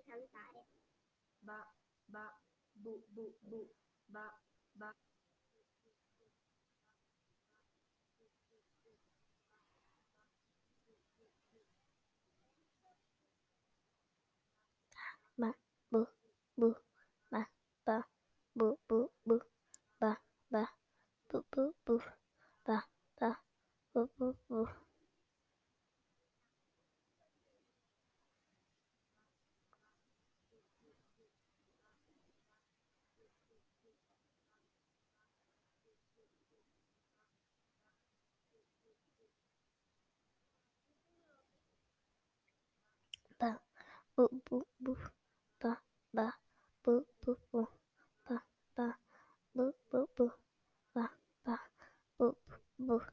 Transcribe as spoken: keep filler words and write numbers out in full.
salutare. Ba, ba, bu, bu, bu, ba, ba, ba, bu, bu, ba, ba, bu, bu, bu, ba, ba, bu, bu, bu, ba, ba, bu, bu, bu, ba, bu, bu, bu, ba, ba, bu, bu, bu, ba, ba, bu, bu, bu, ba, ba, bu, bu, bu,